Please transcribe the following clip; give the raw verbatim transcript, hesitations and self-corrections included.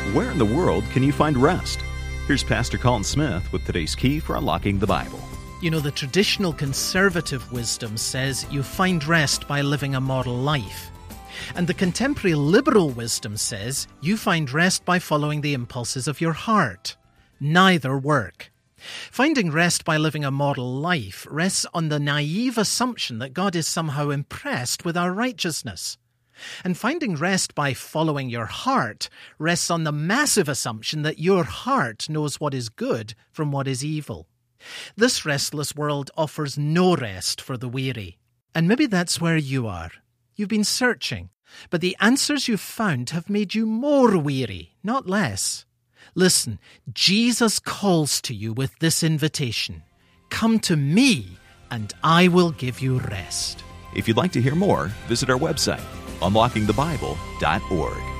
Where in the world can you find rest? Here's Pastor Colin Smith with today's key for unlocking the Bible. You know, the traditional conservative wisdom says you find rest by living a model life. And the contemporary liberal wisdom says you find rest by following the impulses of your heart. Neither work. Finding rest by living a model life rests on the naive assumption that God is somehow impressed with our righteousness. And finding rest by following your heart rests on the massive assumption that your heart knows what is good from what is evil. This restless world offers no rest for the weary. And maybe that's where you are. You've been searching, but the answers you've found have made you more weary, not less. Listen, Jesus calls to you with this invitation. Come to me, and I will give you rest. If you'd like to hear more, visit our website, unlocking the bible dot org.